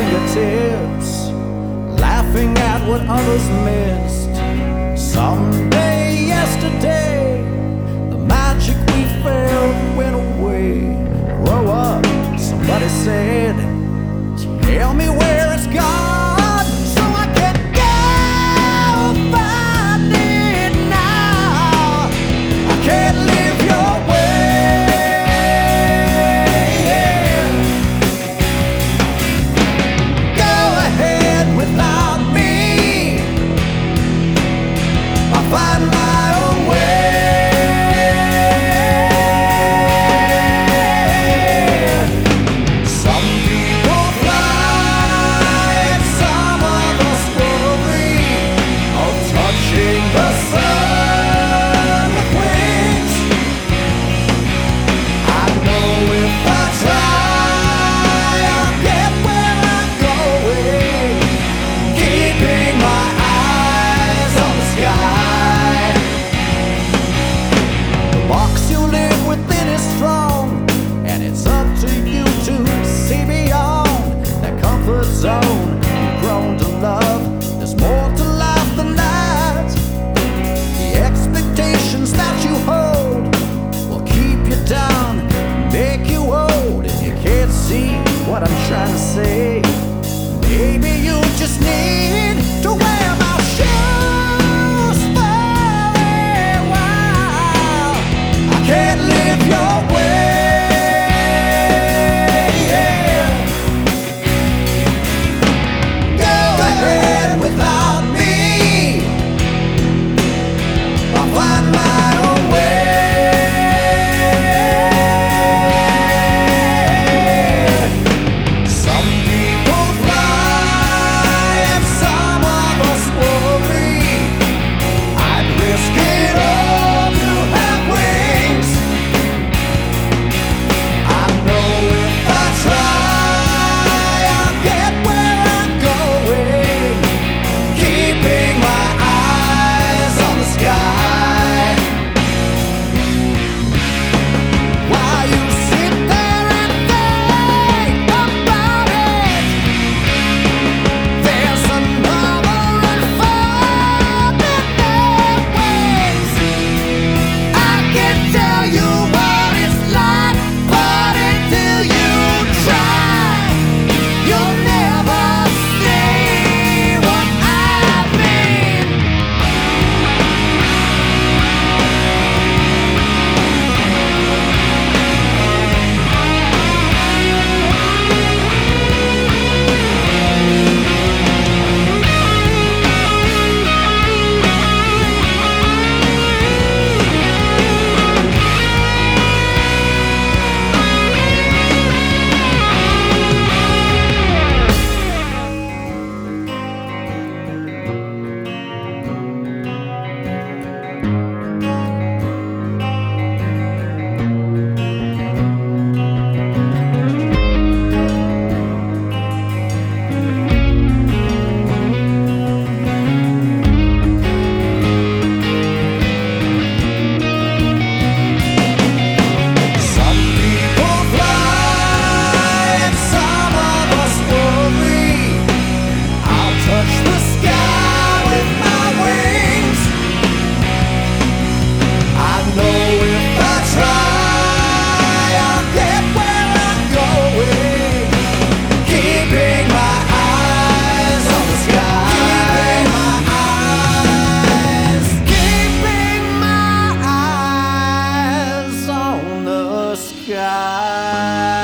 fingertips, laughing at what others missed. Someday, yesterday, the magic we felt went away. Grow up, somebody said, tell me where it's gone, so I can go find it now. I can't live your way. Go ahead without me, I'll find my own way. Some people fly and some of us worry of touching the sun with wings. I know if I try, I'll get where I'm going, keeping my eyes on the sky. The box you live within is strong, and it's up to you to see beyond that comfort zone you've grown to love. There's more to life than that. The expectations that you hold will keep you down, make you old. If you can't see what I'm trying to say, maybe you just need to wear my shoes for a while. I can't live your way. Go ahead without me, I'll find my own way. Some people fly and some of us worry. I'd risk it all to have wings. I know if I try, I'll get where I'm going, keeping my eyes on the sky. While you sit there and think about it, there's another unfolding their wings. I can tell you what it's like, but until you try, you'll never see what I mean. Some people fly and some of us worry. I'll touch the sky with my wings. I know if I try, I'll get where I'm going, keeping my eyes on the sky. Keeping my eyes on the sky.